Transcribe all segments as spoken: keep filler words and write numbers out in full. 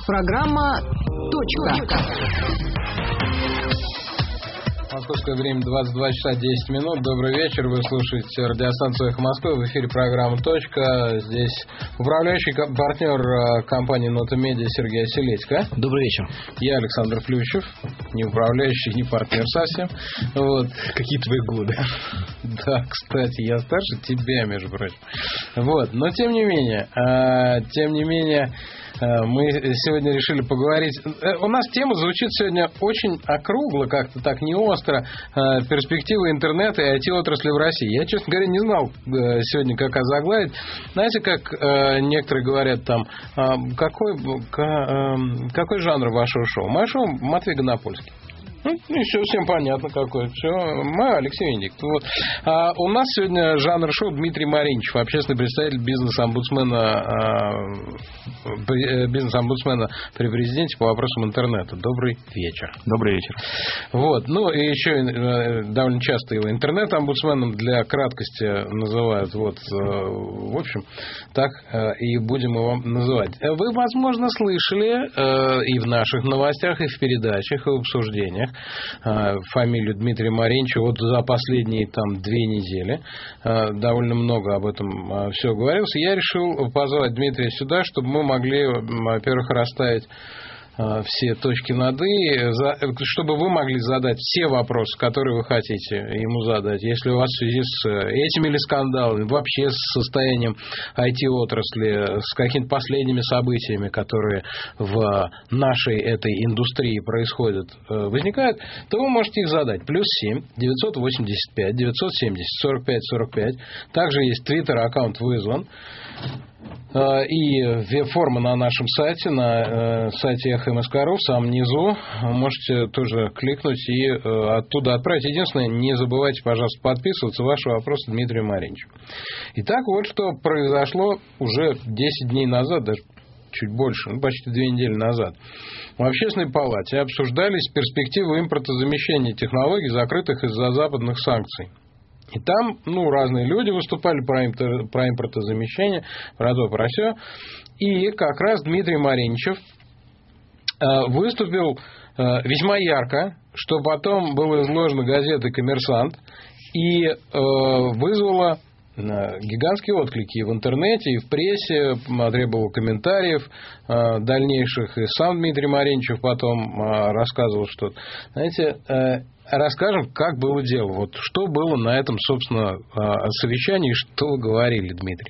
Программа «Точка». Московское время двадцать два часа десять минут. Добрый вечер. Вы слушаете радиостанцию «Эхо Москвы». В эфире программа «Точка». Здесь управляющий партнер компании «Нота Медиа» Сергей Оселедько. Добрый вечер. Я Александр Плющев. Не управляющий, не партнер совсем. Вот. Какие твои годы? Да, кстати, я старше тебя, между прочим. Вот. Но тем не менее, тем не менее, мы сегодня решили поговорить. У нас тема звучит сегодня очень округло, как-то так не остро. Перспективы интернета и ай ти-отрасли в России. Я, честно говоря, не знал сегодня, как озаглавить. Знаете, как некоторые говорят там, какой, какой жанр вашего шоу? Мое шоу Матвей Гонопольский. Ну, и все, всем понятно какой. Все, мы Алексей Венедиктов. Вот. А у нас сегодня жанр шоу Дмитрий Маринчев, общественный представитель бизнес-омбудсмена, бизнес-омбудсмена при президенте по вопросам интернета. Добрый вечер. Добрый вечер. Вот. Ну, и еще довольно часто его интернет-омбудсменом для краткости называют. Вот. В общем, так и будем его называть. Вы, возможно, слышали и в наших новостях, и в передачах, и в обсуждениях фамилию Дмитрия Маринчева вот за последние там две недели. Довольно много об этом все говорилось. Я решил позвать Дмитрия сюда, чтобы мы могли, во-первых, расставить все точки над «и», чтобы вы могли задать все вопросы, которые вы хотите ему задать. Если у вас в связи с этими или скандалами, вообще с состоянием ай ти-отрасли, с какими-то последними событиями, которые в нашей этой индустрии происходят, возникают, то вы можете их задать. Плюс семь девятьсот восемьдесят пять девятьсот семьдесят сорок пять сорок пять. Также есть твиттер-аккаунт «Вызван». И веб-форма на нашем сайте, на сайте эхо эм эс ка точка ру, в самом низу. Можете тоже кликнуть и оттуда отправить. Единственное, не забывайте, пожалуйста, подписываться. Ваши вопросы Дмитрию Маринчеву. Итак, вот что произошло уже десять дней назад, даже чуть больше, ну, почти две недели назад. В Общественной палате обсуждались перспективы импортозамещения технологий, закрытых из-за западных санкций. И там, ну, разные люди выступали про, импор, про импортозамещение, про то, про сё. И как раз Дмитрий Маринчев э, выступил э, весьма ярко, что потом было изложено газетой «Коммерсант», и э, вызвало гигантские отклики и в интернете, и в прессе, требовал комментариев э, дальнейших, и сам Дмитрий Маринчев потом э, рассказывал что-то. Знаете, э, расскажем, как было дело. Вот что было на этом, собственно, э, совещании, что вы говорили, Дмитрий?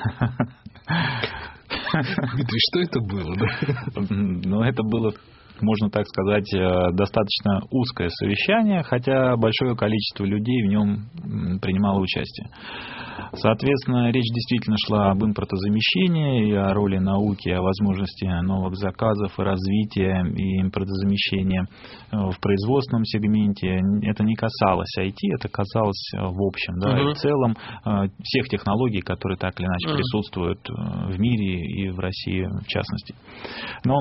Дмитрий, что это было? Ну, это было, можно так сказать, достаточно узкое совещание, хотя большое количество людей в нем принимало участие. Соответственно, речь действительно шла об импортозамещении и о роли науки, о возможности новых заказов и развития и импортозамещения в производственном сегменте. Это не касалось ай ти, это касалось в общем, да, uh-huh. и в целом всех технологий, которые так или иначе uh-huh. присутствуют в мире и в России в частности. Но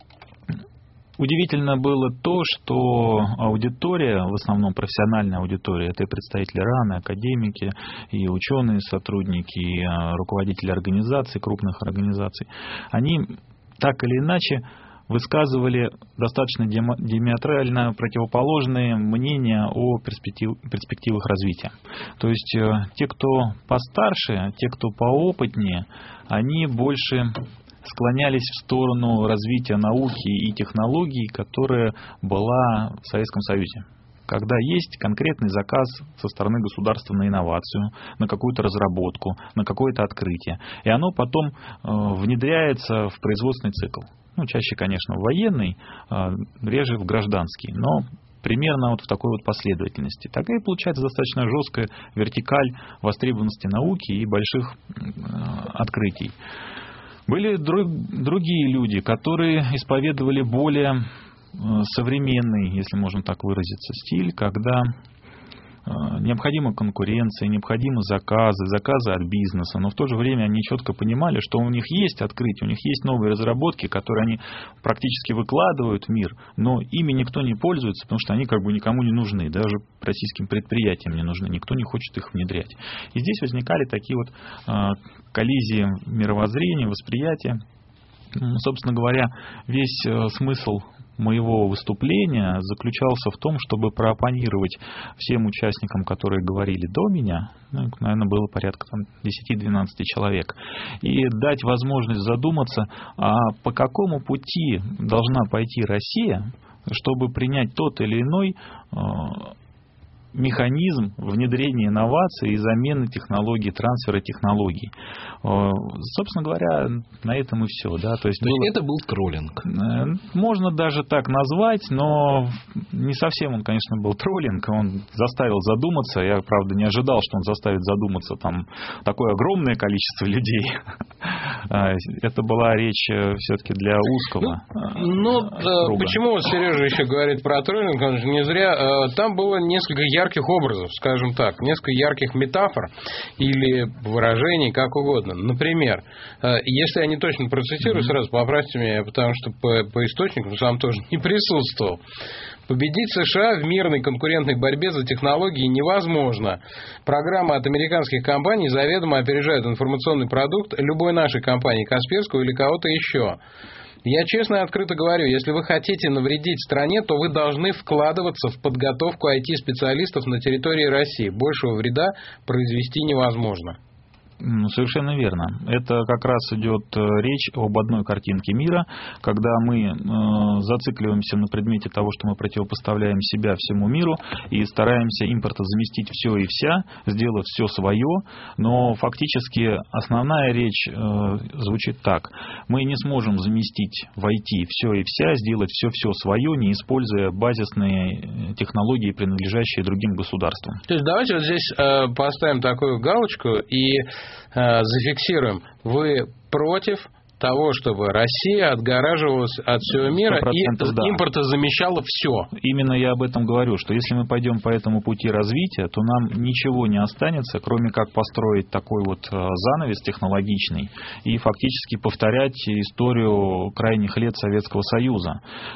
удивительно было то, что аудитория, в основном профессиональная аудитория, это и представители РАН, и академики, и ученые, сотрудники, и руководители организаций, крупных организаций, они так или иначе высказывали достаточно диаметрально противоположные мнения о перспектив, перспективах развития. То есть те, кто постарше, те, кто поопытнее, они больше склонялись в сторону развития науки и технологий, которая была в Советском Союзе. Когда есть конкретный заказ со стороны государства на инновацию, на какую-то разработку, на какое-то открытие, и оно потом э, внедряется в производственный цикл. Ну, чаще, конечно, в военный, э, реже в гражданский, но примерно вот в такой вот последовательности. Тогда и получается достаточно жесткая вертикаль востребованности науки и больших э, открытий. Были друг, другие люди, которые исповедовали более современный, если можно так выразиться, стиль, когда необходима конкуренция, необходимы заказы, заказы от бизнеса, но в то же время они четко понимали, что у них есть открытие, у них есть новые разработки, которые они практически выкладывают в мир, но ими никто не пользуется, потому что они как бы никому не нужны, даже российским предприятиям не нужны, никто не хочет их внедрять. И здесь возникали такие вот коллизии мировоззрения, восприятия. Собственно говоря, весь смысл моего выступления заключался в том, чтобы прооппонировать всем участникам, которые говорили до меня, ну, наверное, было порядка десять-двенадцать человек, и дать возможность задуматься, а по какому пути должна пойти Россия, чтобы принять тот или иной механизм внедрения инноваций и замены технологий, трансфера технологий. Собственно говоря, на этом и все. Да? То есть, То было... есть это был троллинг? Можно даже так назвать, но не совсем он, конечно, был троллинг. Он заставил задуматься. Я, правда, не ожидал, что он заставит задуматься там такое огромное количество людей. Это была речь все-таки для узкого Ну, ну почему Сережа еще говорит про троллинг? Он же не зря. Там было несколько ярких образов, скажем так, несколько ярких метафор или выражений, как угодно. Например, если я не точно процитирую, mm-hmm. сразу поправьте меня, потому что по, по источникам сам тоже не присутствовал. Победить США в мирной конкурентной борьбе за технологии невозможно. Программа от американских компаний заведомо опережает информационный продукт любой нашей компании, Касперского или кого-то еще. Я честно и открыто говорю, если вы хотите навредить стране, то вы должны вкладываться в подготовку ай ти-специалистов на территории России. Большего вреда произвести невозможно. Ну, совершенно верно. Это как раз идет речь об одной картинке мира, когда мы э, зацикливаемся на предмете того, что мы противопоставляем себя всему миру и стараемся импортозаместить все и вся, сделав все свое, но фактически основная речь э, звучит так. Мы не сможем заместить в ай ти все и вся, сделать все-все свое, не используя базисные технологии, принадлежащие другим государствам. То есть давайте вот здесь э, поставим такую галочку и зафиксируем. Вы против того, чтобы Россия отгораживалась от всего мира и да. импортозамещала все. Именно я об этом говорю, что если мы пойдем по этому пути развития, то нам ничего не останется, кроме как построить такой вот занавес технологичный и фактически повторять историю крайних лет Советского Союза.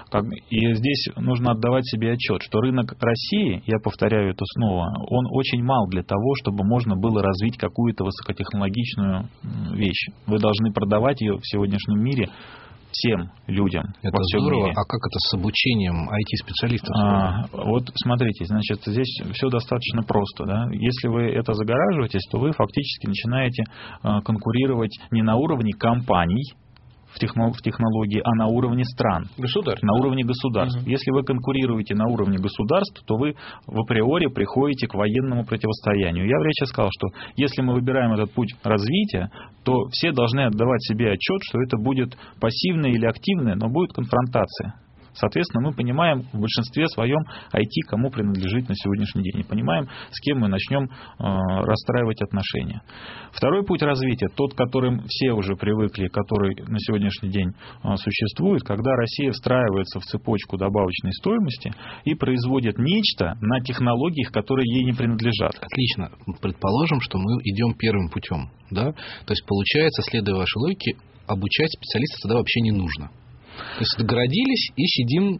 И здесь нужно отдавать себе отчет, что рынок России, я повторяю это снова, он очень мал для того, чтобы можно было развить какую-то высокотехнологичную вещь. Вы должны продавать ее в сегодняшнем мире всем людям. Это здорово. Мире. А как это с обучением ай ти-специалистов? А, вот смотрите, значит, здесь все достаточно просто. Да? Если вы это загораживаетесь, то вы фактически начинаете а, конкурировать не на уровне компаний, в технологии, а на уровне стран. Государств. На уровне государств. Угу. Если вы конкурируете на уровне государств, то вы в априори приходите к военному противостоянию. Я в речи сказал, что если мы выбираем этот путь развития, то все должны отдавать себе отчет, что это будет пассивное или активное, но будет конфронтация. Соответственно, мы понимаем в большинстве своем ай ти, кому принадлежит на сегодняшний день. И понимаем, с кем мы начнем э, расстраивать отношения. Второй путь развития, тот, к которым все уже привыкли, который на сегодняшний день э, существует, когда Россия встраивается в цепочку добавочной стоимости и производит нечто на технологиях, которые ей не принадлежат. Отлично. Предположим, что мы идем первым путем. Да? То есть, получается, следуя вашей логике, обучать специалистов тогда вообще не нужно. То есть догородились и сидим.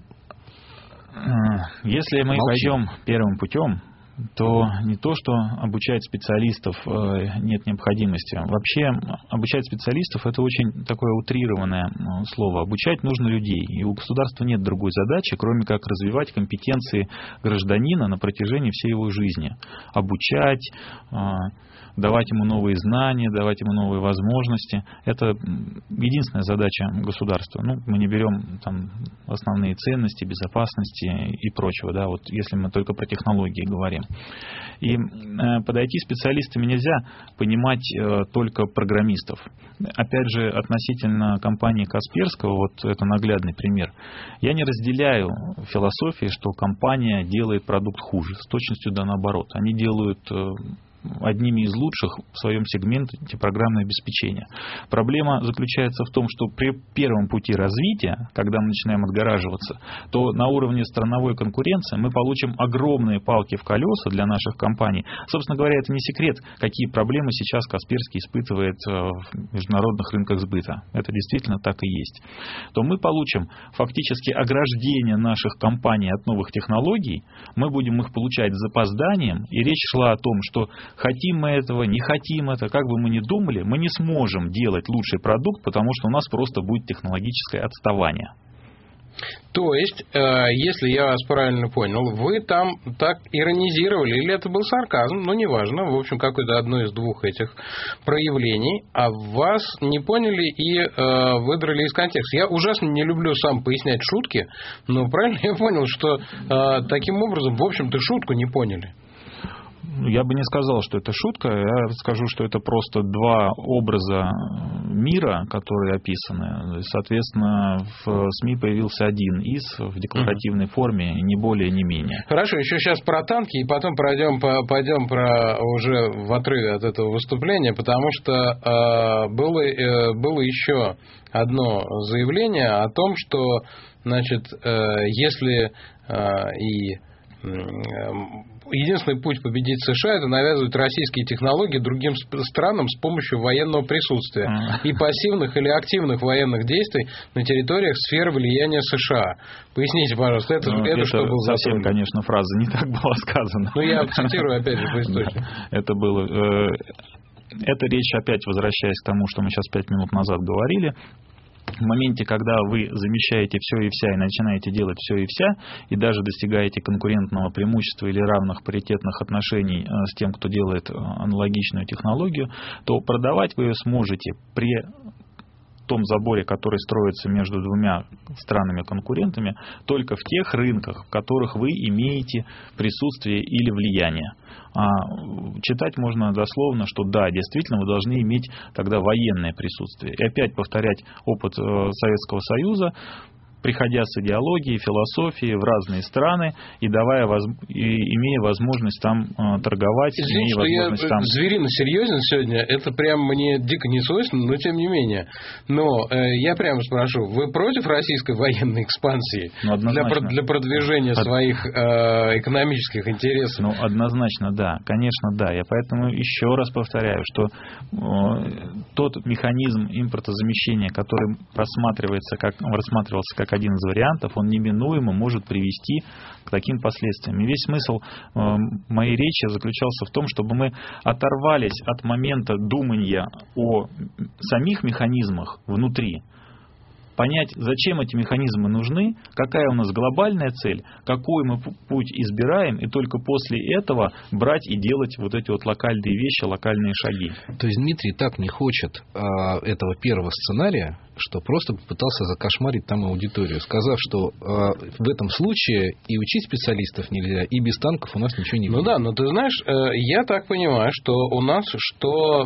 Если мы молчим. Пойдем первым путем, то не то, что обучать специалистов нет необходимости. Вообще обучать специалистов — это очень такое утрированное слово. Обучать нужно людей. И у государства нет другой задачи, кроме как развивать компетенции гражданина на протяжении всей его жизни. Обучать, давать ему новые знания, давать ему новые возможности. Это единственная задача государства. Ну, мы не берем там основные ценности, безопасности и прочего, да, вот если мы только про технологии говорим. И э, под ай ти-специалистами нельзя понимать э, только программистов. Опять же, относительно компании Касперского, вот это наглядный пример. Я не разделяю философии, что компания делает продукт хуже. С точностью да наоборот. Они делают э, одними из лучших в своем сегменте программное обеспечение. Проблема заключается в том, что при первом пути развития, когда мы начинаем отгораживаться, то на уровне страновой конкуренции мы получим огромные палки в колеса для наших компаний. Собственно говоря, это не секрет, какие проблемы сейчас Касперский испытывает в международных рынках сбыта. Это действительно так и есть. То мы получим фактически ограждение наших компаний от новых технологий, мы будем их получать с запозданием, и речь шла о том, что хотим мы этого, не хотим это, как бы мы ни думали, мы не сможем делать лучший продукт, потому что у нас просто будет технологическое отставание. То есть, э, если я вас правильно понял, вы там так иронизировали, или это был сарказм, ну, неважно, в общем, какое-то одно из двух этих проявлений, а вас не поняли и э, выдрали из контекста. Я ужасно не люблю сам пояснять шутки, но правильно я понял, что э, таким образом, в общем-то, шутку не поняли. Я бы не сказал, что это шутка, я скажу, что это просто два образа мира, которые описаны. Соответственно, в СМИ появился один из в декларативной форме, ни более, ни менее. Хорошо, еще сейчас про танки, и потом пройдем, пойдем про уже в отрыве от этого выступления, потому что э, было, э, было еще одно заявление о том, что, значит, э, если э, и единственный путь победить США — это навязывать российские технологии другим странам с помощью военного присутствия и пассивных или активных военных действий на территориях сферы влияния США. Поясните, пожалуйста, это, ну, это, это что было за совсем, трудно? Конечно, фраза не так была сказана. Ну, я цитирую, опять же, по источнику. Это было... Это речь, опять возвращаясь к тому, что мы сейчас пять минут назад говорили. В моменте, когда вы замещаете все и вся и начинаете делать все и вся, и даже достигаете конкурентного преимущества или равных паритетных отношений с тем, кто делает аналогичную технологию, то продавать вы ее сможете при том заборе, который строится между двумя странами-конкурентами, только в тех рынках, в которых вы имеете присутствие или влияние. А читать можно дословно, что да, действительно, вы должны иметь тогда военное присутствие. И опять повторять опыт Советского Союза, приходя с идеологией, философией в разные страны и давая, и имея возможность там торговать, Извините, имея что возможность я там... зверино серьезен сегодня, это прям мне дико не свойственно, но тем не менее. Но э, я прямо спрошу, вы против российской военной экспансии ну, для, для продвижения Од... своих э, экономических интересов? Ну, однозначно, да, конечно, да. Я поэтому еще раз повторяю, что э, тот механизм импортозамещения, который просматривается, как, рассматривался как один из вариантов, он неминуемо может привести к таким последствиям. И весь смысл э, моей речи заключался в том, чтобы мы оторвались от момента думания о самих механизмах внутри, понять, зачем эти механизмы нужны, какая у нас глобальная цель, какой мы путь избираем, и только после этого брать и делать вот эти вот локальные вещи, локальные шаги. То есть Дмитрий так не хочет а, этого первого сценария, что просто попытался закошмарить там аудиторию, сказав, что э, в этом случае и учить специалистов нельзя, и без танков у нас ничего не будет. Ну да, но ты знаешь, э, я так понимаю, что у нас, что,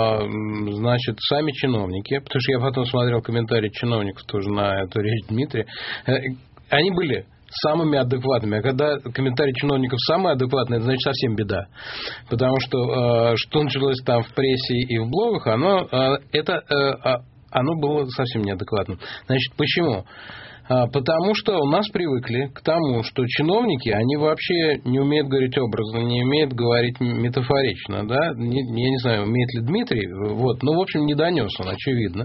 э, значит, сами чиновники, потому что я потом смотрел комментарии чиновников тоже на эту речь Дмитрия, э, они были самыми адекватными. А когда комментарии чиновников самые адекватные, это значит совсем беда. Потому что, э, что началось там в прессе и в блогах, оно, э, это... Э, оно было совсем неадекватным. Значит, почему? Потому что у нас привыкли к тому, что чиновники, они вообще не умеют говорить образно, не умеют говорить метафорично, да? Не, я не знаю, умеет ли Дмитрий, вот, ну, в общем, не донес он, очевидно,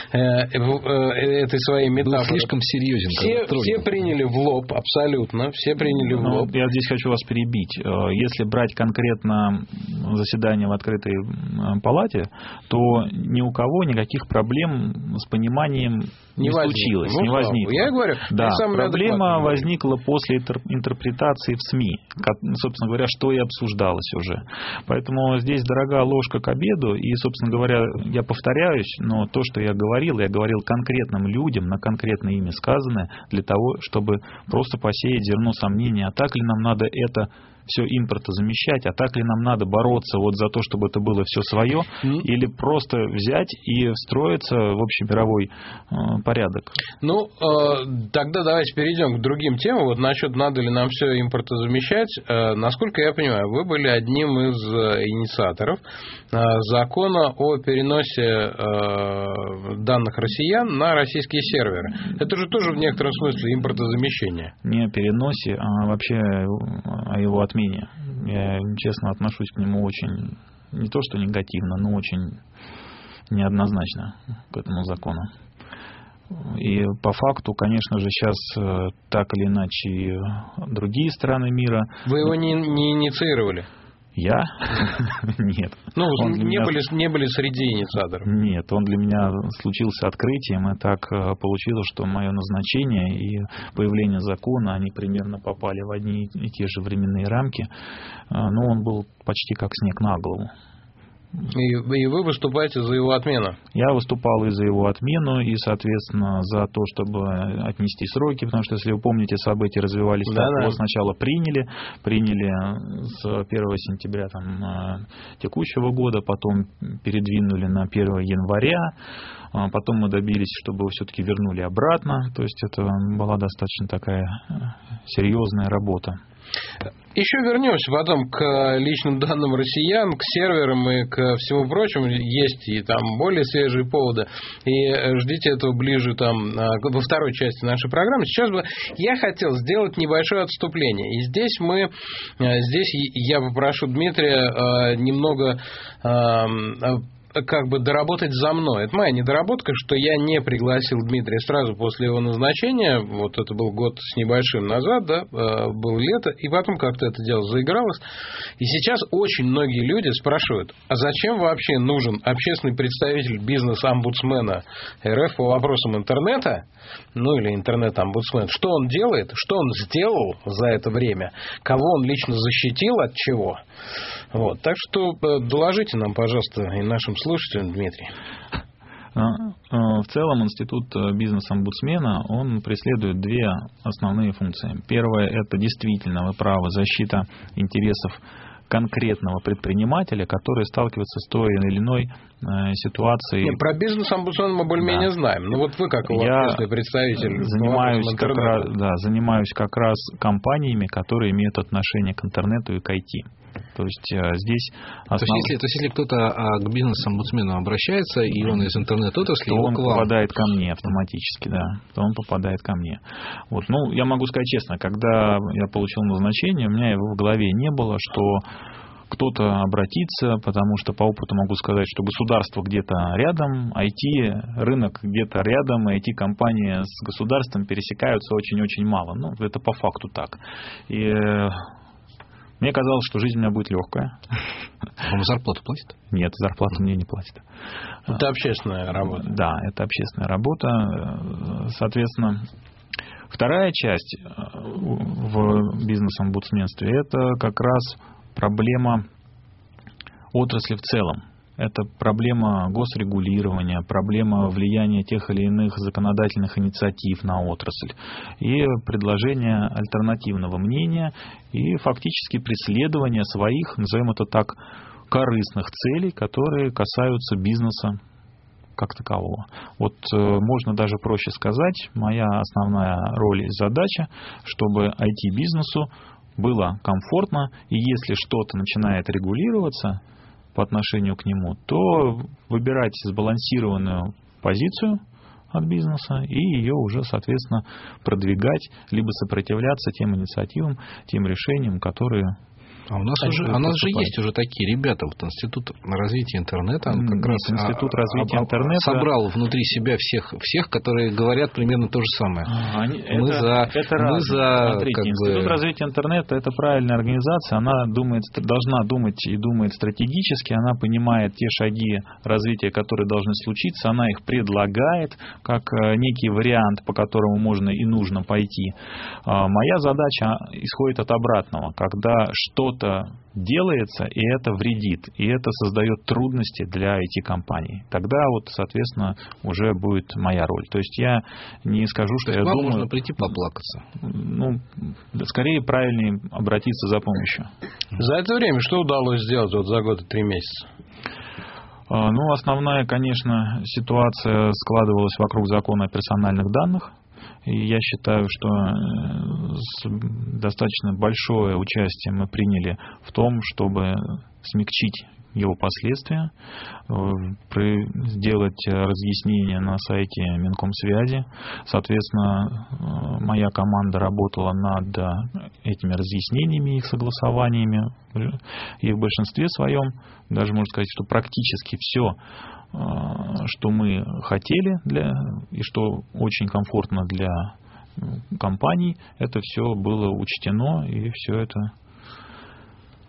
этой своей метафоры. Был слишком серьезен. Все, все приняли в лоб, абсолютно, все приняли в лоб. Ну, я здесь хочу вас перебить. Если брать конкретно заседание в открытой палате, то ни у кого никаких проблем с пониманием не, не случилось, ну, не возникло. Я говорю, да, проблема возникла после интерпретации в СМИ, собственно говоря, что и обсуждалось уже. Поэтому здесь дорога ложка к обеду, и, собственно говоря, я повторяюсь, но то, что я говорил, я говорил конкретным людям, на конкретное имя сказанное, для того, чтобы просто посеять зерно сомнения, а так ли нам надо это все импортозамещать, а так ли нам надо бороться вот за то, чтобы это было все свое, mm. или просто взять и встроиться в общемировой э, порядок? Ну, э, тогда давайте перейдем к другим темам. Вот насчет, надо ли нам все импортозамещать. Э, насколько я понимаю, вы были одним из инициаторов э, закона о переносе э, данных россиян на российские серверы. Это же тоже в некотором смысле импортозамещение. Не о переносе, а вообще о его отмене. Я, честно, отношусь к нему очень, не то что негативно, но очень неоднозначно к этому закону. И по факту, конечно же, сейчас так или иначе другие страны мира... Вы его не, не инициировали? Я? Нет. Ну, Он не, меня... были, не были среди инициаторов. Нет, он для меня случился открытием, и так получилось, что мое назначение и появление закона, они примерно попали в одни и те же временные рамки, но он был почти как снег на голову. И, и вы выступаете за его отмену? Я выступал и за его отмену, и, соответственно, за то, чтобы отнести сроки, потому что, если вы помните, события развивались да, так, да. его сначала приняли, приняли с первого сентября там, текущего года, потом передвинули на первого января, потом мы добились, чтобы его все-таки вернули обратно, то есть это была достаточно такая серьезная работа. Еще вернемся потом к личным данным россиян, к серверам и к всему прочему. Есть и там более свежие поводы. И ждите этого ближе там, во второй части нашей программы. Сейчас бы я хотел сделать небольшое отступление. И здесь мы, здесь я попрошу Дмитрия немного как бы доработать за мной. Это моя недоработка, что я не пригласил Дмитрия сразу после его назначения. Вот это был год с небольшим назад, да, было лето, и потом как-то это дело заигралось. И сейчас очень многие люди спрашивают, а зачем вообще нужен общественный представитель бизнес-омбудсмена РФ по вопросам интернета, ну или интернет-омбудсмен, что он делает, что он сделал за это время, кого он лично защитил от чего. Вот. Так что доложите нам, пожалуйста, и нашим слушателям, Дмитрий. В целом институт бизнес-омбудсмена, он преследует две основные функции. Первое – это действительно, вы правы, защита интересов конкретного предпринимателя, который сталкивается с той или иной э, ситуацией. Нет, про бизнес-омбудсмена мы более-менее да. знаем. Но вот вы, как его общественный представитель, занимаюсь как, раз, да, занимаюсь как раз компаниями, которые имеют отношение к интернету и к ай ти. То есть э, здесь... Основ... То, есть, если, то есть если кто-то а, к бизнес-омбудсмену обращается, и он из интернет-отрасли, то он попадает ко мне автоматически, да, то он попадает ко мне. Вот, ну, я могу сказать честно, когда я получил назначение, у меня его в голове не было, что кто-то обратится, потому что по опыту могу сказать, что государство где-то рядом, ай ти, рынок где-то рядом, ай ти-компании с государством пересекаются очень-очень мало. Ну, это по факту так. И... Мне казалось, что жизнь у меня будет легкая. Вам зарплату платят? Нет, зарплату мне не платят. Это общественная работа. Да, это общественная работа. Соответственно, вторая часть в бизнес-омбудсменстве – это как раз проблема отрасли в целом. Это проблема госрегулирования, проблема влияния тех или иных законодательных инициатив на отрасль и предложение альтернативного мнения и фактически преследование своих, назовем это так, корыстных целей, которые касаются бизнеса как такового. Вот э, можно даже проще сказать, моя основная роль и задача, чтобы ай ти-бизнесу было комфортно, и если что-то начинает регулироваться по отношению к нему, то выбирать сбалансированную позицию от бизнеса и ее уже, соответственно, продвигать, либо сопротивляться тем инициативам, тем решениям, которые... А у нас, уже, у нас же есть уже такие ребята, вот Институт развития интернета, он как Нет, раз Институт а, развития а, интернета собрал внутри себя всех, всех, которые говорят примерно то же самое. Они, мы это, за, это мы за Смотрите, как Институт бы... развития интернета — это правильная организация, она думает, должна думать и думает стратегически, она понимает те шаги развития, которые должны случиться, она их предлагает как некий вариант, по которому можно и нужно пойти. Моя задача исходит от обратного, когда что что-то делается, и это вредит, и это создает трудности для ай ти-компаний. Тогда вот, соответственно, уже будет моя роль. То есть я не скажу, что То я есть думаю... можно прийти поплакаться. Ну, скорее правильнее обратиться за помощью. За это время что удалось сделать вот за год и три месяца? Ну, основная, конечно, ситуация складывалась вокруг закона о персональных данных. И я считаю, что достаточно большое участие мы приняли в том, чтобы смягчить его последствия, сделать разъяснения на сайте Минкомсвязи. Соответственно, моя команда работала над этими разъяснениями, их согласованиями. И в большинстве своем, даже можно сказать, что практически все, что мы хотели для, и что очень комфортно для компаний, это все было учтено, и все это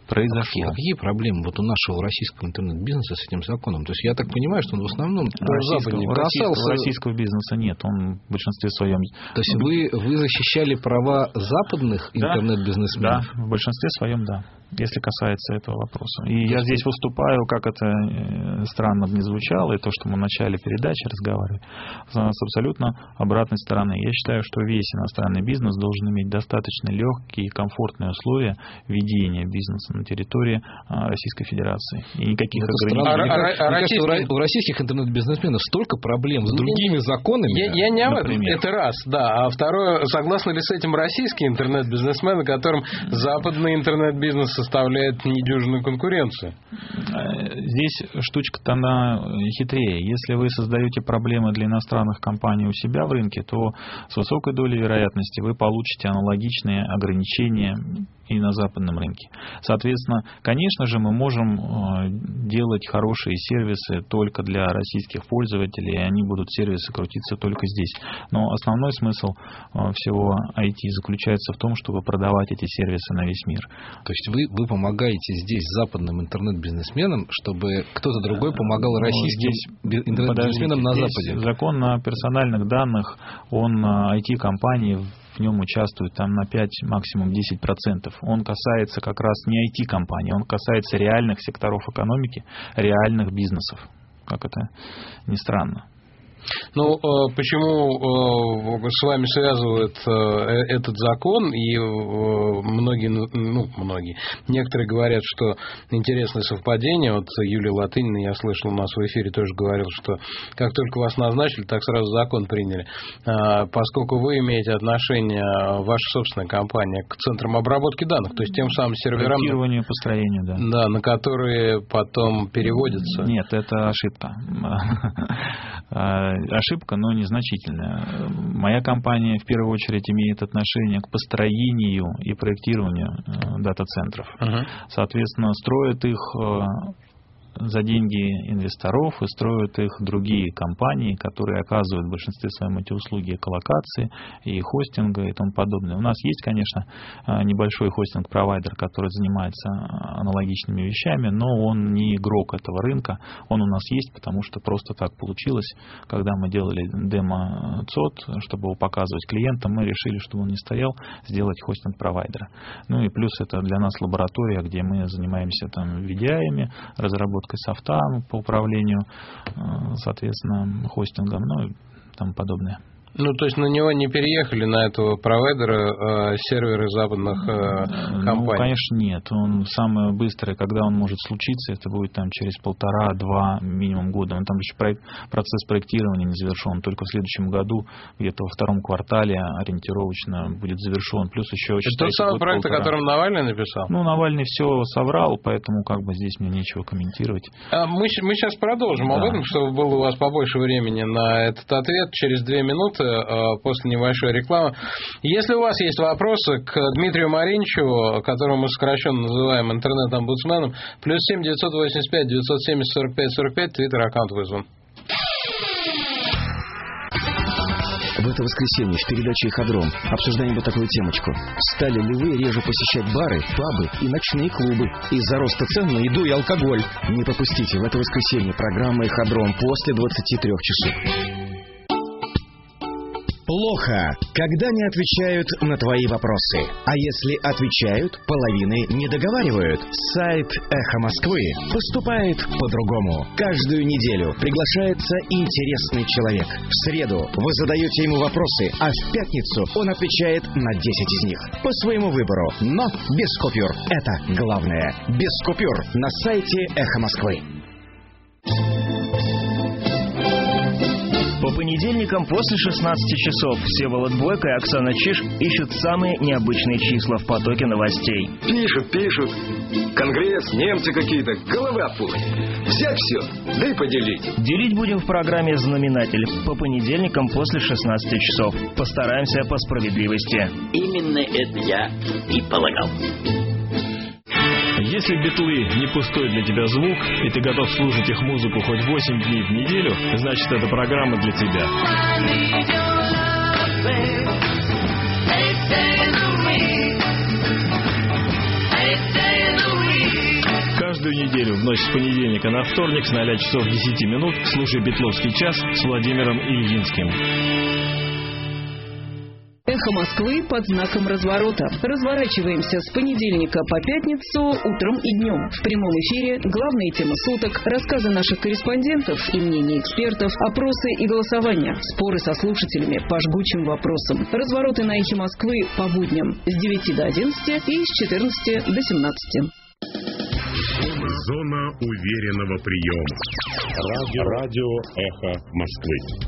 произошло. А какие проблемы вот у нашего российского интернет-бизнеса с этим законом? То есть я так понимаю, что он в основном российского, не российского, касался... российского бизнеса нет, он в большинстве своем. То есть вы, вы защищали права западных да, интернет-бизнесменов? Да, в большинстве своем, да, если касается этого вопроса. И я здесь выступаю, как это странно не звучало, и то, что мы в начале передачи разговаривали, с абсолютно обратной стороны. Я считаю, что весь иностранный бизнес должен иметь достаточно легкие и комфортные условия ведения бизнеса на территории Российской Федерации. И никаких ограничений. А, а, а, мне кажется, российских... у российских интернет-бизнесменов столько проблем с другими законами. Я, я не об этом. Это раз, да. А второе, согласны ли с этим российские интернет-бизнесмены, которым западный интернет-бизнес составляет недюжинную конкуренцию? Здесь штучка-то она хитрее. Если вы создаете проблемы для иностранных компаний у себя в рынке, то с высокой долей вероятности вы получите аналогичные ограничения и на западном рынке. Соответственно, конечно же, мы можем делать хорошие сервисы только для российских пользователей, и они будут сервисы крутиться только здесь. Но основной смысл всего ай ти заключается в том, чтобы продавать эти сервисы на весь мир. То есть вы, вы помогаете здесь западным интернет-бизнесменам, чтобы кто-то другой помогал российским ну, интернет-бизнесменам на Западе? Закон о персональных данных, он ай ти-компании в нем участвует там на пять, максимум десять процентов. Он касается как раз не ай ти-компаний, он касается реальных секторов экономики, реальных бизнесов. Как это ни странно. Ну, почему с вами связывают этот закон, и многие, ну, многие, некоторые говорят, что интересное совпадение, вот Юлия Латынина, я слышал, у нас в эфире тоже говорил, что как только вас назначили, так сразу закон приняли, поскольку вы имеете отношение, ваша собственная компания, к центрам обработки данных, то есть тем самым серверам... Проектирование, построение, да. Да, на которые потом переводятся. Нет, это ошибка. Ошибка, но незначительная. Моя компания в первую очередь имеет отношение к построению и проектированию дата-центров. Uh-huh. Соответственно, строят их за деньги инвесторов и строят их другие компании, которые оказывают в большинстве своем эти услуги коллокации и хостинга и тому подобное. У нас есть, конечно, небольшой хостинг-провайдер, который занимается аналогичными вещами, но он не игрок этого рынка. Он у нас есть, потому что просто так получилось. Когда мы делали демо-цод, чтобы его показывать клиентам, мы решили, чтобы он не стоял, сделать хостинг-провайдера. Ну и плюс это для нас лаборатория, где мы занимаемся там ви ди ай-ами, разработкой софта по управлению, соответственно, хостингом, ну и тому подобное. Ну, то есть на него не переехали, на этого провайдера, э, серверы западных э, компаний? Ну, конечно, нет. Он самое быстрое, когда он может случиться, это будет там через полтора-два минимум года. Он там еще проект, процесс проектирования не завершен. Только в следующем году, где-то во втором квартале ориентировочно будет завершен. Плюс еще... Это тот самый проект, полтора. О котором Навальный написал? Ну, Навальный все соврал, поэтому как бы здесь мне нечего комментировать. А мы, мы сейчас продолжим да. об этом, чтобы было у вас побольше времени на этот ответ. Через две минуты после небольшой рекламы. Если у вас есть вопросы к Дмитрию Мариничеву, которого мы сокращенно называем интернет-омбудсменом, плюс семь девятьсот восемьдесят пять девятьсот семьдесят сорок пять сорок пять, твиттер-аккаунт вызван. В это воскресенье в передаче «Ипподром» обсуждаем вот такую темочку. Стали ли вы реже посещать бары, пабы и ночные клубы из-за роста цен на еду и алкоголь? Не пропустите в это воскресенье программы «Ипподром» после двадцати трёх часов. Плохо, когда не отвечают на твои вопросы. А если отвечают, половины не договаривают. Сайт «Эхо Москвы» поступает по-другому. Каждую неделю приглашается интересный человек. В среду вы задаете ему вопросы, а в пятницу он отвечает на десять из них. По своему выбору, но без купюр. Это главное. Без купюр на сайте «Эхо Москвы». По понедельникам после шестнадцати часов Всеволод Бойко и Оксана Чиж ищут самые необычные числа в потоке новостей. Пишут, пишут. Конгресс, немцы какие-то, головы опухли. Взять все, да и поделить. Делить будем в программе «Знаменатель» по понедельникам после шестнадцати часов. Постараемся по справедливости. Именно это я и полагал. Если битлы не пустой для тебя звук, и ты готов слушать их музыку хоть восемь дней в неделю, значит, эта программа для тебя. ночь с понедельника на вторник с ноля часов десяти минут слушай «Бетловский час» с Владимиром Ильинским. Эхо Москвы под знаком разворота. Разворачиваемся с понедельника по пятницу утром и днем. В прямом эфире главные темы суток, рассказы наших корреспондентов и мнения экспертов, опросы и голосования, споры со слушателями по жгучим вопросам. Развороты на Эхе Москвы по будням с девяти до одиннадцати и с четырнадцати до семнадцати. Зона уверенного приема. Радио, Радио Эхо Москвы.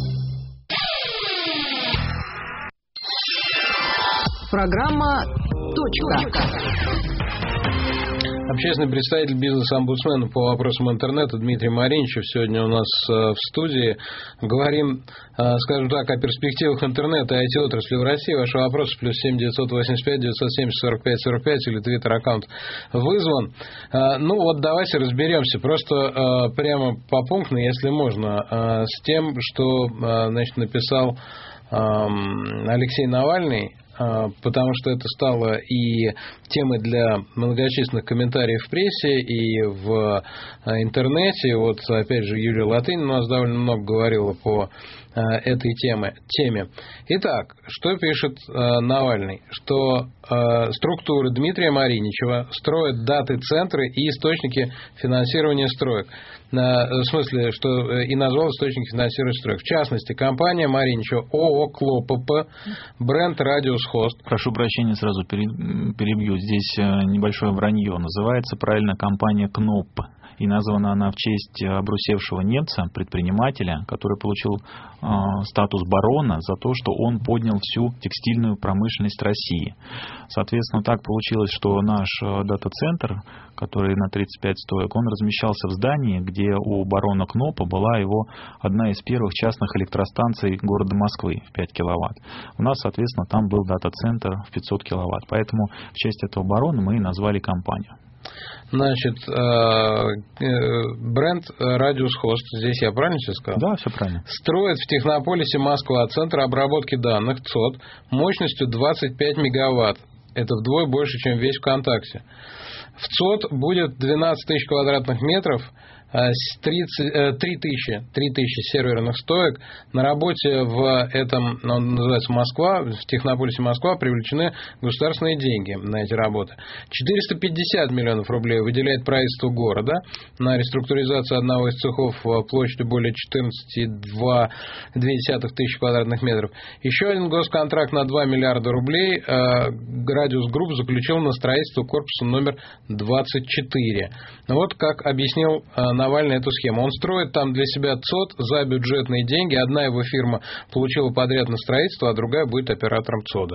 Программа «Точка». Общественный представитель бизнес-омбудсмена по вопросам интернета Дмитрий Мариничев сегодня у нас в студии. Говорим, скажем так, о перспективах интернета и ай ти-отрасли в России. Ваши вопросы плюс семь девятьсот восемьдесят пять девятьсот семьдесят сорок пять сорок пять или твиттер-аккаунт вызван. Ну вот давайте разберемся просто прямо попунктно, если можно, с тем, что, значит, написал Алексей Навальный, потому что это стало и темой для многочисленных комментариев в прессе и в интернете. Вот, опять же, Юлия Латынина у нас довольно много говорила по этой теме. теме. Итак, что пишет Навальный? Что структуры Дмитрия Мариничева строят даты-центры и источники финансирования строек. В смысле, что и назвал источники финансирования строек. В частности, компания Мариничева, ООО «Клопп», бренд «Радиус Хост». Прошу прощения, сразу перебью. Здесь небольшое вранье. Называется правильно компания «Кнопп». И названа она в честь обрусевшего немца, предпринимателя, который получил э, статус барона за то, что он поднял всю текстильную промышленность России. Соответственно, так получилось, что наш дата-центр, который на тридцать пять стоек, он размещался в здании, где у барона Кноппа была его одна из первых частных электростанций города Москвы в пять киловатт. У нас, соответственно, там был дата-центр в пятьсот киловатт. Поэтому в честь этого барона мы и назвали компанию. Значит, бренд «Радиус Хост», здесь я правильно все сказал? Да, все правильно. Строит в Технополисе Москва центр обработки данных ЦОД мощностью двадцать пять мегаватт. Это вдвое больше, чем весь ВКонтакте. В ЦОД будет двенадцать тысяч квадратных метров, три тысячи серверных стоек. На работе в этом, он называется Москва, в Технополисе Москва, привлечены государственные деньги на эти работы. четыреста пятьдесят миллионов рублей выделяет правительство города на реструктуризацию одного из цехов площадью более четырнадцать целых две десятых тысячи квадратных метров. Еще один госконтракт на два миллиарда рублей Радиус Групп заключил на строительство корпуса номер двадцать четыре. Вот как объяснил Навальный эту схему. Он строит там для себя ЦОД за бюджетные деньги. Одна его фирма получила подряд на строительство, а другая будет оператором ЦОДа.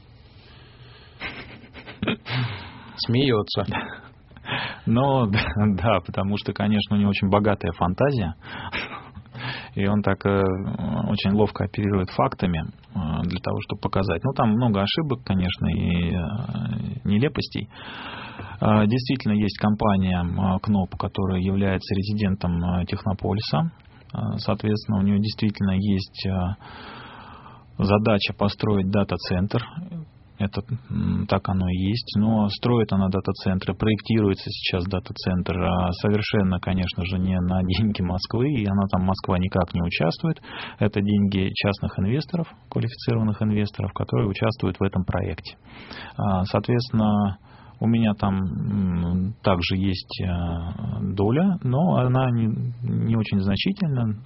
Смеется. Ну, да, потому что, конечно, у него очень богатая фантазия. И он так э, очень ловко оперирует фактами э, для того, чтобы показать. Ну, там много ошибок, конечно, и э, нелепостей. Э, действительно, есть компания э, Кнопп, которая является резидентом э, Технополиса. Э, соответственно, у нее действительно есть э, задача построить дата-центр. Это так оно и есть. Но строит она дата-центры, проектируется сейчас дата-центр совершенно, конечно же, не на деньги Москвы, и она там, Москва, никак не участвует. Это деньги частных инвесторов, квалифицированных инвесторов, которые участвуют в этом проекте. Соответственно, у меня там также есть доля, но она не, не очень значительна.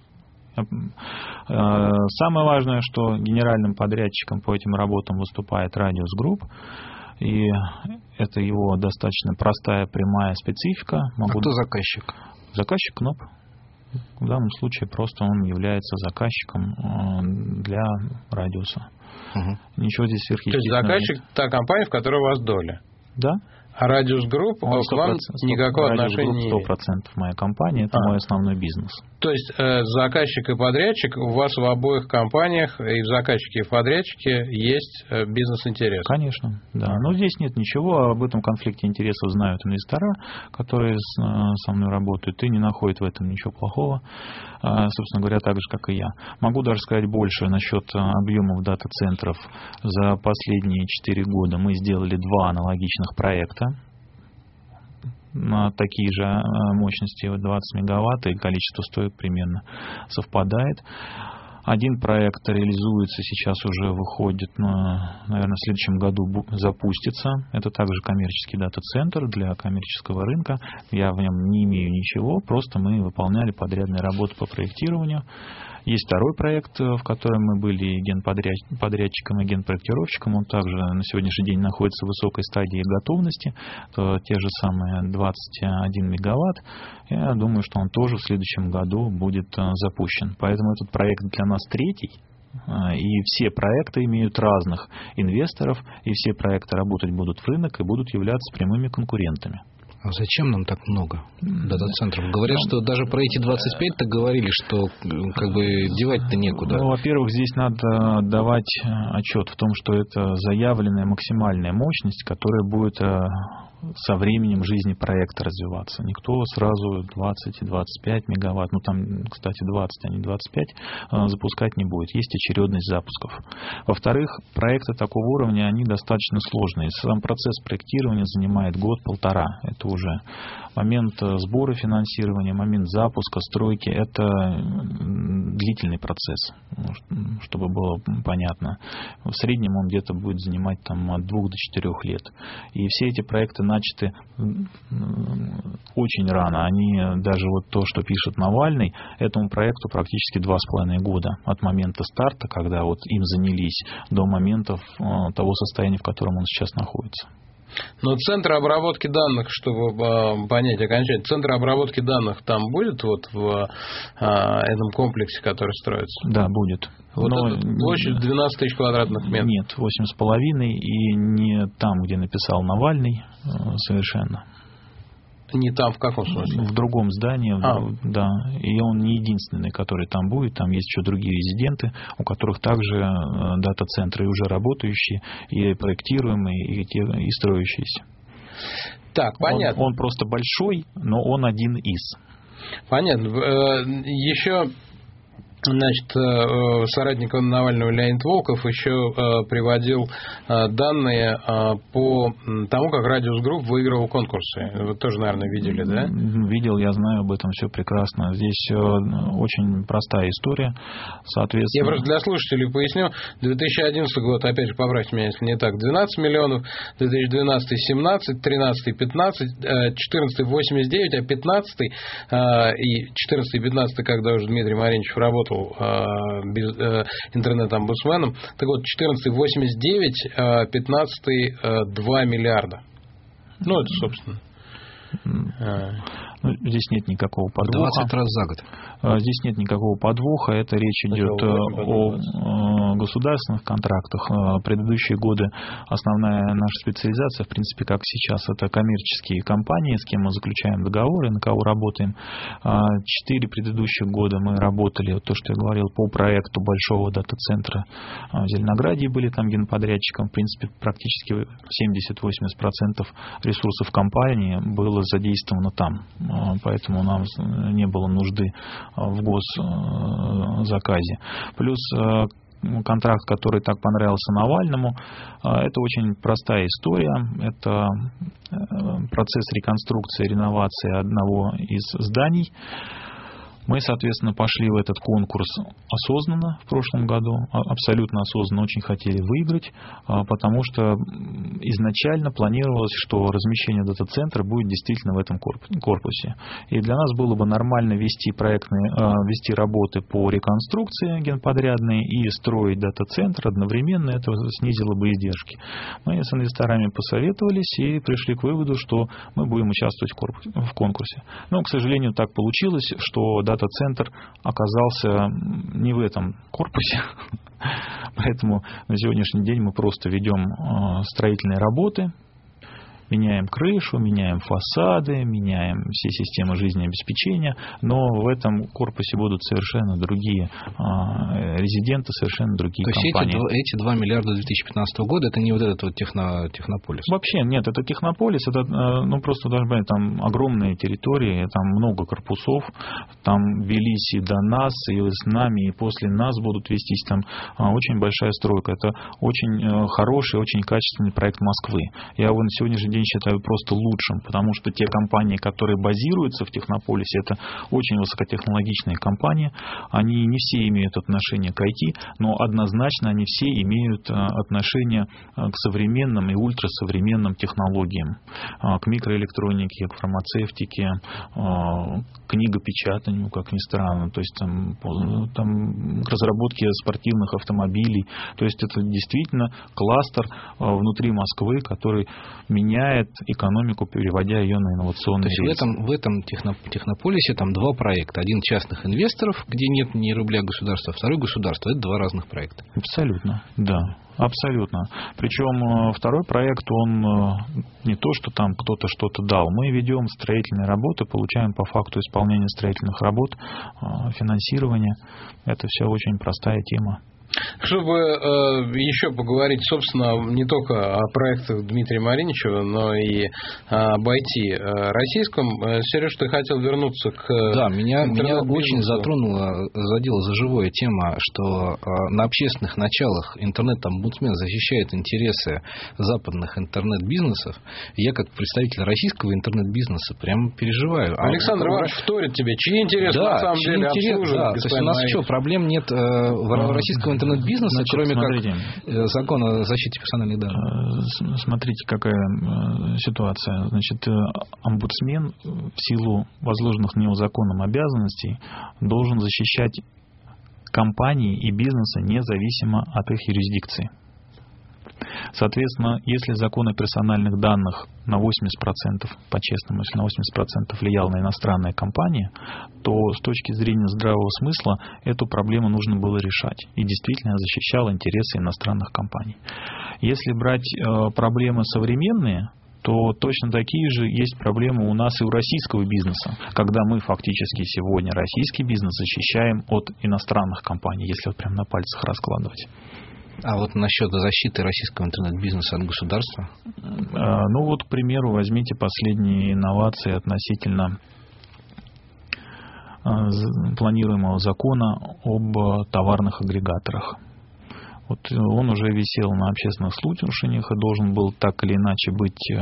Самое важное, что генеральным подрядчиком по этим работам выступает Радиус Групп, и это его достаточно простая прямая специфика. Могу... А кто заказчик? Заказчик Кнопп. В данном случае просто он является заказчиком для Радиуса. Угу. Ничего здесь сверхъестественного. То есть заказчик та компания, в которой у вас доля? Да. А Радиус Групп к вам никакого Радиус отношения не имеет? сто процентов моя компания, это а. мой основной бизнес. То есть э, заказчик и подрядчик у вас в обоих компаниях, и в заказчике, и в подрядчике есть э, бизнес-интерес? Конечно, да. А. Но здесь нет ничего, об этом конфликте интересов знают инвестора, которые с, э, со мной работают, и не находят в этом ничего плохого. Э, собственно говоря, так же, как и я. Могу даже сказать больше насчет объемов дата-центров. За последние четыре года мы сделали два аналогичных проекта. на такие же мощности, двадцать мегаватт, и количество стоек примерно совпадает. Один проект реализуется, сейчас уже выходит, наверное, в следующем году запустится. Это также коммерческий дата-центр для коммерческого рынка. Я в нем не имею ничего, просто мы выполняли подрядные работы по проектированию. Есть второй проект, в котором мы были генподрядчиком и генпроектировщиком. Он также на сегодняшний день находится в высокой стадии готовности. Это те же самые двадцать один мегаватт. Я думаю, что он тоже в следующем году будет запущен. Поэтому этот проект для нас третий. И все проекты имеют разных инвесторов, и все проекты работать будут в рынок и будут являться прямыми конкурентами. А зачем нам так много дата-центров? Говорят, что даже про эти двадцать пять так говорили, что как бы девать-то некуда. Ну, во-первых, здесь надо давать отчет в том, что это заявленная максимальная мощность, которая будет со временем жизни проекта развиваться. Никто сразу двадцать и двадцать пять мегаватт, ну там, кстати, двадцать, а не двадцать пять, запускать не будет. Есть очередность запусков. Во-вторых, проекты такого уровня, они достаточно сложные. Сам процесс проектирования занимает год-полтора. Это уже момент сбора финансирования, момент запуска, стройки. Это длительный процесс, чтобы было понятно. В среднем он где-то будет занимать там, от двух до четырех лет. И все эти проекты начаты очень рано. Они, даже вот то, что пишет Навальный, этому проекту практически два с половиной года от момента старта, когда вот им занялись, до момента того состояния, в котором он сейчас находится. Но центр обработки данных, чтобы понять окончательно, центр обработки данных там будет вот в этом комплексе, который строится? Да, будет. Вот но площадь двенадцать тысяч квадратных метров? Нет, восемь с половиной, и не там, где написал Навальный, совершенно. Не там, в каком смысле? В другом здании, а. да. И он не единственный, который там будет. Там есть еще другие резиденты, у которых также дата-центры уже работающие, и проектируемые, и, и строящиеся. Так, понятно. Он, он просто большой, но он один из. Понятно. Еще... Значит, соратник Навального Леонид Волков еще приводил данные по тому, как Радиус Групп выигрывал конкурсы. Вы тоже, наверное, видели, да? Видел, я знаю об этом все прекрасно. Здесь очень простая история. Соответственно... Я просто для слушателей поясню. две тысячи одиннадцатый год, опять же, поправьте меня, если не так, двенадцать миллионов, две тысячи двенадцатый семнадцать, тринадцатый пятнадцать, четырнадцатый восемьдесят девять, а пятнадцатый и четырнадцатый и пятнадцатый, когда уже Дмитрий Маринчев работал интернет-омбудсменом. Так вот, четырнадцатый восемьдесят девять, пятнадцатый два миллиарда. Ну, это, собственно. Ну, здесь нет никакого подвоха. двадцать раз за год. Здесь нет никакого подвоха. Это речь идет о государственных контрактах. Предыдущие годы основная наша специализация, в принципе, как сейчас, это коммерческие компании, с кем мы заключаем договоры, на кого работаем. Четыре предыдущих года мы работали, вот то, что я говорил, по проекту большого дата-центра в Зеленограде, были там генподрядчиком. В принципе, практически семьдесят-восемьдесят процентов ресурсов компании было задействовано там. Поэтому нам не было нужды в госзаказе. Плюс контракт, который так понравился Навальному, это очень простая история. Это процесс реконструкции, реновации одного из зданий. Мы, соответственно, пошли в этот конкурс осознанно в прошлом году, абсолютно осознанно, очень хотели выиграть, потому что изначально планировалось, что размещение дата-центра будет действительно в этом корпусе. И для нас было бы нормально вести проектные, вести работы по реконструкции генподрядные и строить дата-центр одновременно, это снизило бы издержки. Мы с инвесторами посоветовались и пришли к выводу, что мы будем участвовать в конкурсе. Но, к сожалению, так получилось, что дата-центр оказался не в этом корпусе, поэтому на сегодняшний день мы просто ведем строительные работы, меняем крышу, меняем фасады, меняем все системы жизнеобеспечения, но в этом корпусе будут совершенно другие а, резиденты, совершенно другие То компании. То есть эти два миллиарда две тысячи пятнадцатого года, это не вот этот вот техно, технополис? Вообще нет, это технополис, это ну, просто должны быть там огромные территории, там много корпусов, там велись и до нас, и с нами, и после нас будут вестись там очень большая стройка. Это очень хороший, очень качественный проект Москвы. Я его на сегодняшний день очень считаю просто лучшим, потому что те компании, которые базируются в Технополисе, это очень высокотехнологичные компании, они не все имеют отношение к ай ти, но однозначно они все имеют отношение к современным и ультрасовременным технологиям, к микроэлектронике, к фармацевтике, к книгопечатанию, как ни странно, то есть там, там к разработке спортивных автомобилей, то есть это действительно кластер внутри Москвы, который меняет экономику, переводя ее на инновационные рельсы. То есть в этом, в этом техно, технополисе там два проекта. Один частных инвесторов, где нет ни рубля государства, а второй государства. Это два разных проекта. Абсолютно, да. Абсолютно. Причем второй проект, он не то, что там кто-то что-то дал. Мы ведем строительные работы, получаем по факту исполнения строительных работ, финансирование. Это все очень простая тема. Чтобы э, еще поговорить, собственно, не только о проектах Дмитрия Мариничева, но и об ай ти российском, Сереж, ты хотел вернуться к... Да, меня, меня очень затронула, задела за живое тема, что э, на общественных началах интернет-омбудсмен защищает интересы западных интернет-бизнесов. И я, как представитель российского интернет-бизнеса, прямо переживаю. Александр а, Иванович вторит тебе, чьи интересы да, на самом деле интерес, обслуживают? Да, то есть у нас что, проблем нет э, в российского интернет бизнеса, Значит, кроме смотрите, как закона о защите персональных данных. Смотрите, какая ситуация. Значит, омбудсмен в силу возложенных на него законом обязанностей должен защищать компании и бизнесы независимо от их юрисдикции. Соответственно, если закон о персональных данных на восемьдесят процентов, по-честному, если на восемьдесят процентов влиял на иностранные компании, то с точки зрения здравого смысла эту проблему нужно было решать. И действительно защищал интересы иностранных компаний. Если брать э, проблемы современные, то точно такие же есть проблемы у нас и у российского бизнеса, когда мы фактически сегодня российский бизнес защищаем от иностранных компаний, если вот прям на пальцах раскладывать. А вот насчет защиты российского интернет-бизнеса от государства? Ну вот, к примеру, возьмите последние инновации относительно планируемого закона об товарных агрегаторах. Вот он уже висел на общественных слушаниях и должен был так или иначе быть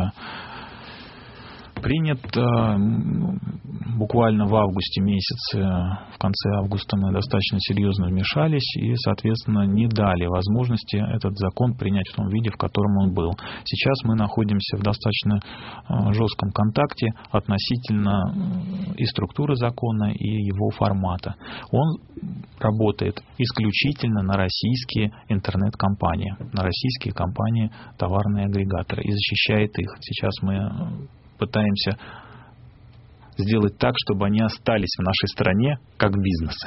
принят буквально в августе месяце, в конце августа мы достаточно серьезно вмешались и, соответственно, не дали возможности этот закон принять в том виде, в котором он был. Сейчас мы находимся в достаточно жестком контакте относительно и структуры закона, и его формата. Он работает исключительно на российские интернет-компании, на российские компании товарные агрегаторы и защищает их. Сейчас мы пытаемся сделать так, чтобы они остались в нашей стране как бизнесы.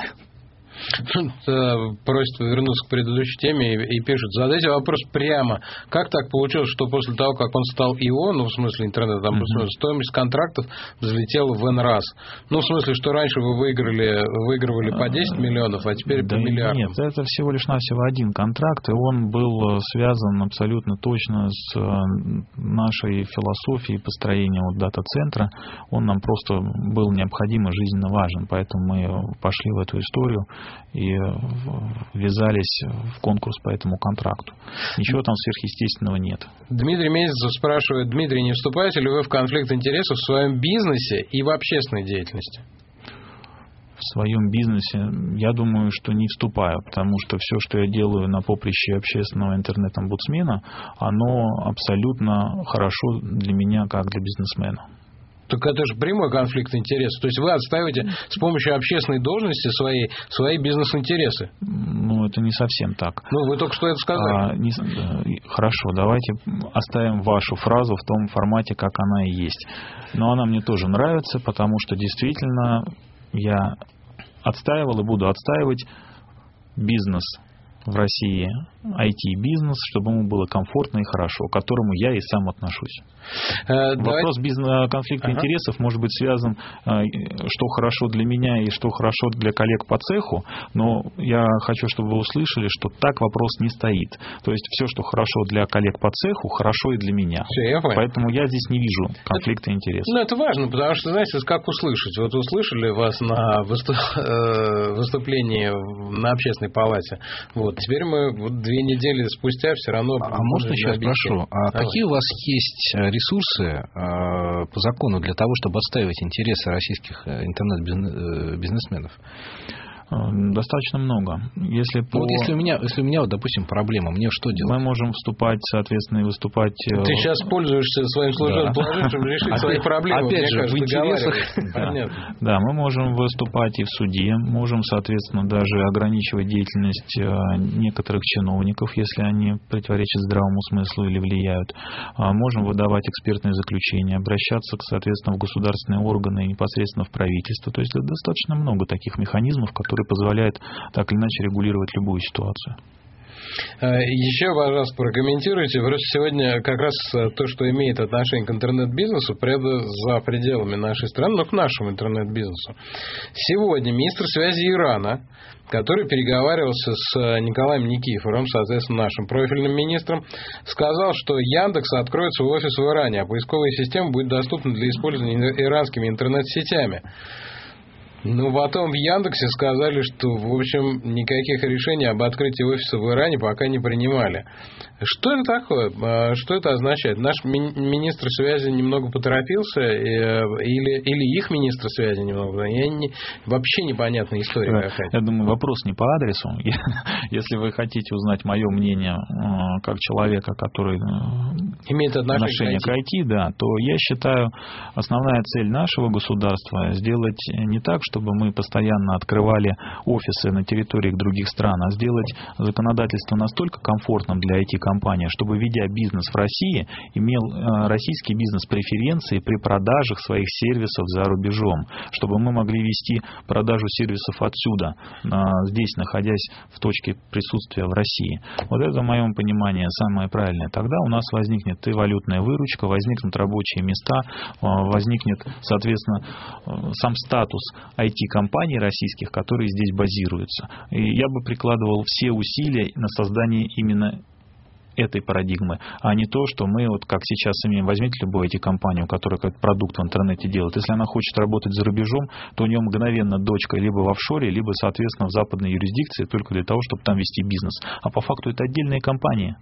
Просят вернуться к предыдущей теме и, и пишут: задайте вопрос прямо. Как так получилось, что после того, как он стал ИО, ну, в смысле интернет, там, mm-hmm. стоимость контрактов взлетела в N раз? Ну, в смысле, что раньше вы выиграли, выигрывали по десять миллионов, а теперь да по миллиарду? Нет, это всего лишь навсего один контракт, и он был связан абсолютно точно с нашей философией построения вот дата-центра. Он нам просто был необходим и жизненно важен, поэтому мы пошли в эту историю и ввязались в конкурс по этому контракту. Ничего там сверхъестественного нет. Дмитрий Мезенцев спрашивает: Дмитрий, не вступаете ли вы в конфликт интересов в своем бизнесе и в общественной деятельности? В своем бизнесе, я думаю, что не вступаю, потому что все, что я делаю на поприще общественного интернет-омбудсмена, оно абсолютно хорошо для меня, как для бизнесмена. Так это же прямой конфликт интересов. То есть вы отстаиваете с помощью общественной должности свои, свои бизнес-интересы. Ну, это не совсем так. Ну, вы только что это сказали. А, не, хорошо, давайте оставим вашу фразу в том формате, как она и есть. Но она мне тоже нравится, потому что действительно я отстаивал и буду отстаивать бизнес в России, ай ти-бизнес, чтобы ему было комфортно и хорошо, к которому я и сам отношусь. Э, Вопрос бизнес, конфликта ага. интересов может быть связан, что хорошо для меня и что хорошо для коллег по цеху, но я хочу, чтобы вы услышали, что так вопрос не стоит. То есть все, что хорошо для коллег по цеху, хорошо и для меня. Все, я понял. Поэтому я здесь не вижу конфликта это, интересов. Ну, это важно, потому что, знаете, как услышать. Вот услышали вас на выступлении на общественной палате, вот, Вот. Теперь мы вот две недели спустя все равно... А можно еще спрошу, а Давай. какие у вас есть ресурсы э, по закону для того, чтобы отстаивать интересы российских интернет-бизнесменов? Достаточно много. Если, по... вот если, у меня, если у меня, вот, допустим, проблема, мне что делать? Мы можем вступать, соответственно, и выступать... Ты сейчас пользуешься своим служебным положением, чтобы решить свои проблемы. Опять же, в интересах... Да. да, мы можем выступать и в суде, можем, соответственно, даже ограничивать деятельность некоторых чиновников, если они противоречат здравому смыслу или влияют. Можем выдавать экспертные заключения, обращаться, соответственно, в государственные органы и непосредственно в правительство. То есть достаточно много таких механизмов, которые позволяет так или иначе регулировать любую ситуацию. Еще, пожалуйста, прокомментируйте. Просто сегодня как раз то, что имеет отношение к интернет-бизнесу, правда, за пределами нашей страны, но к нашему интернет-бизнесу. Сегодня министр связи Ирана, который переговаривался с Николаем Никифоровым, соответственно, нашим профильным министром, сказал, что Яндекс откроет свой офис в Иране, а поисковая система будет доступна для использования иранскими интернет-сетями. Ну, потом в Яндексе сказали, что, в общем, никаких решений об открытии офиса в Иране пока не принимали. Что это такое? Что это означает? Наш ми- министр связи немного поторопился, или, или их министр связи немного? Я не, вообще непонятная история какая-то. Я думаю, вопрос не по адресу. Если вы хотите узнать мое мнение как человека, который имеет отношение к ай ти, да, то я считаю, основная цель нашего государства сделать не так, чтобы мы постоянно открывали офисы на территориях других стран, а сделать законодательство настолько комфортным для ай ти-компаний, чтобы, ведя бизнес в России, имел российский бизнес преференции при продажах своих сервисов за рубежом, чтобы мы могли вести продажу сервисов отсюда, здесь, находясь в точке присутствия в России. Вот это, в моем понимании, самое правильное. Тогда у нас возникнет и валютная выручка, возникнут рабочие места, возникнет, соответственно, сам статус ай ти-компаний российских, которые здесь базируются. И я бы прикладывал все усилия на создание именно этой парадигмы, а не то, что мы, вот как сейчас имеем, возьмите любую ай ти-компанию, которая какой-то продукт в интернете делает, если она хочет работать за рубежом, то у нее мгновенно дочка либо в офшоре, либо, соответственно, в западной юрисдикции, только для того, чтобы там вести бизнес. А по факту это отдельные компании.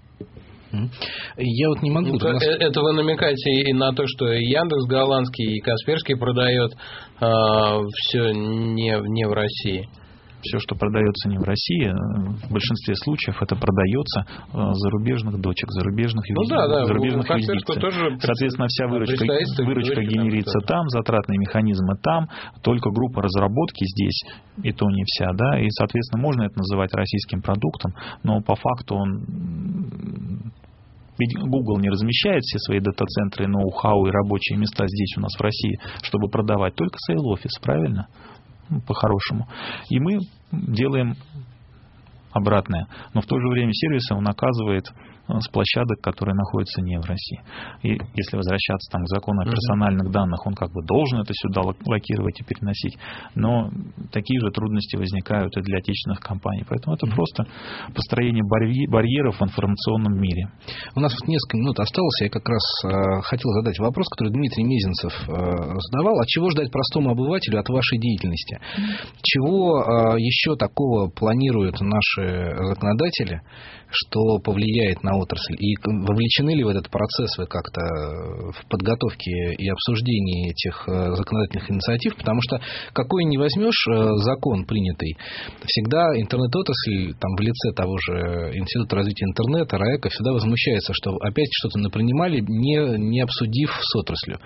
Я вот не могу... Ну, нас... Это вы намекаете и на то, что Яндекс голландский, и Касперский продает а, все не, не в России. Все, что продается не в России, в большинстве случаев это продается зарубежных дочек, зарубежных юрисдикций. Ну, да, да, зарубежных юрисдикций. Тоже Соответственно, вся выручка, выручка генерится там, там, затратные механизмы там, только группа разработки здесь, и то не вся, да, и, соответственно, можно это называть российским продуктом, но по факту он... Ведь Google не размещает все свои дата-центры, ноу-хау и рабочие места здесь у нас в России, чтобы продавать, только сейл-офис, правильно? По-хорошему. И мы делаем обратное. Но в то же время сервисы он оказывает с площадок, которые находятся не в России. И если возвращаться там, к закону о персональных данных, он как бы должен это сюда локировать и переносить. Но такие же трудности возникают и для отечественных компаний. Поэтому это просто построение барьеров в информационном мире. У нас вот несколько минут осталось. Я как раз э, хотел задать вопрос, который Дмитрий Мезенцев э, задавал. А чего ждать простому обывателю от вашей деятельности? Чего э, еще такого планируют наши законодатели, что повлияет на отрасль? И вовлечены ли в этот процесс вы как-то в подготовке и обсуждении этих законодательных инициатив? Потому что какой ни возьмешь закон принятый, всегда интернет-отрасль, там, в лице того же Института развития интернета, РАЭКа, всегда возмущается, что опять что-то напринимали, не, не обсудив с отраслью.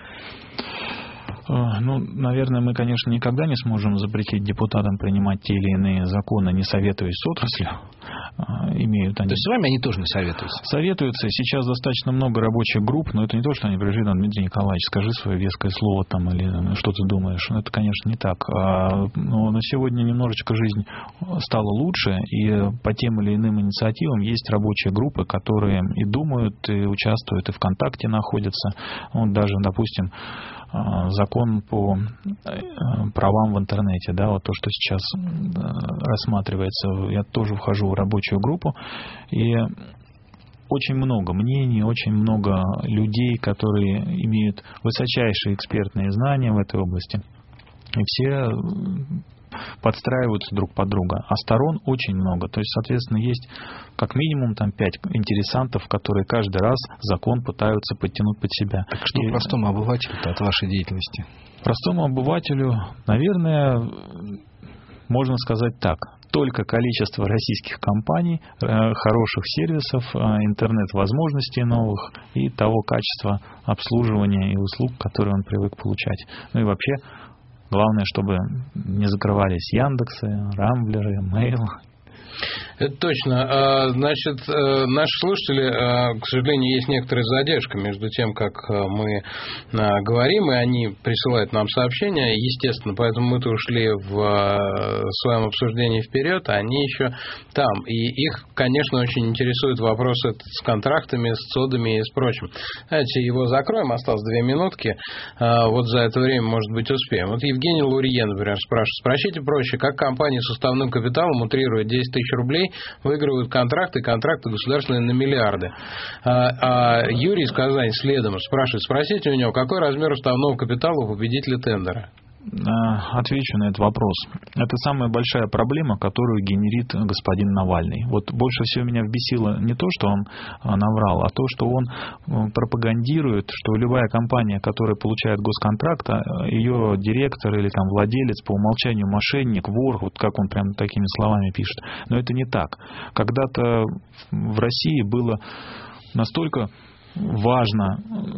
Ну, наверное, мы, конечно, никогда не сможем запретить депутатам принимать те или иные законы, не советуясь с отраслью. Имеют они... То есть с вами они тоже не советуются? Советуются. Сейчас достаточно много рабочих групп, но это не то, что они пришли, там, Дмитрий Николаевич, скажи свое веское слово там, или там, что ты думаешь. Это, конечно, не так. Но на сегодня немножечко жизнь стала лучше, и по тем или иным инициативам есть рабочие группы, которые и думают, и участвуют, и ВКонтакте находятся. Вот даже, допустим, закон по правам в интернете, да, вот то, что сейчас рассматривается, я тоже вхожу в рабочую группу, и очень много мнений, очень много людей, которые имеют высочайшие экспертные знания в этой области. И все подстраиваются друг под друга, а сторон очень много. То есть, соответственно, есть как минимум там пять интересантов, которые каждый раз закон пытаются подтянуть под себя. Так что И простому обывателю от вашей деятельности? Простому обывателю, наверное, можно сказать так. Только количество российских компаний, хороших сервисов, интернет-возможностей новых и того качества обслуживания и услуг, которые он привык получать. Ну и вообще, главное, чтобы не закрывались Яндексы, Рамблеры, Mail. Это точно. Значит, наши слушатели, к сожалению, есть некоторая задержка между тем, как мы говорим, и они присылают нам сообщения, естественно, поэтому мы-то ушли в своем обсуждении вперед, а они еще там. И их, конечно, очень интересует вопрос с контрактами, с цодами и с прочим. Давайте его закроем, осталось две минутки. Вот за это время, может быть, успеем. Вот Евгений Лурье, например, спрашивает: спросите проще, как компания с уставным капиталом, утрирует десять тысяч рублей, выигрывают контракты, контракты государственные на миллиарды. А, а Юрий из Казани следом спрашивает: спросите у него, какой размер уставного капитала у победителя тендера? Отвечу на этот вопрос. Это самая большая проблема, которую генерит господин Навальный. Вот больше всего меня вбесило не то, что он наврал, а то, что он пропагандирует, что любая компания, которая получает госконтракт, ее директор или там владелец по умолчанию мошенник, вор, вот как он прям такими словами пишет. Но это не так. Когда-то в России было настолько важно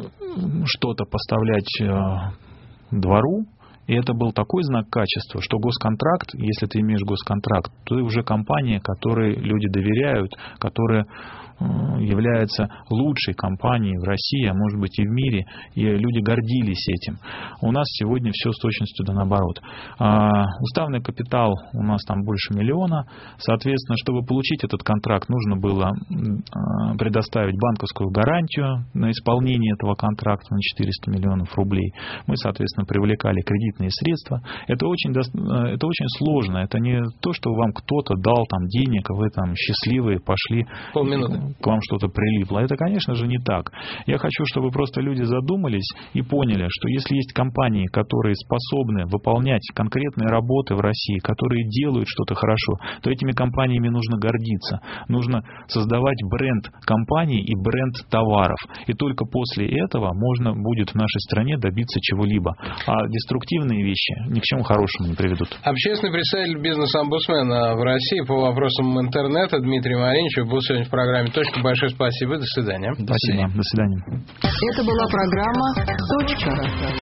что-то поставлять двору, и это был такой знак качества, что госконтракт, если ты имеешь госконтракт, то ты уже компания, которой люди доверяют, которая является лучшей компанией в России, а может быть и в мире, и люди гордились этим. У нас сегодня все с точностью да наоборот. Уставный капитал у нас там больше миллиона, соответственно, чтобы получить этот контракт, нужно было предоставить банковскую гарантию на исполнение этого контракта на четыреста миллионов рублей. Мы, соответственно, привлекали кредитные средства. Это очень, это очень сложно. Это не то, что вам кто-то дал там денег, а вы там счастливые пошли. Полминуты. К вам что-то прилипло. Это, конечно же, не так. Я хочу, чтобы просто люди задумались и поняли, что если есть компании, которые способны выполнять конкретные работы в России, которые делают что-то хорошо, то этими компаниями нужно гордиться. Нужно создавать бренд компаний и бренд товаров. И только после этого можно будет в нашей стране добиться чего-либо. А деструктивные вещи ни к чему хорошему не приведут. Общественный представитель бизнес-омбудсмена в России по вопросам интернета Дмитрий Мариничев был сегодня в программе «Точка». Большое спасибо. До свидания. Спасибо. До свидания. Это была программа «Точка».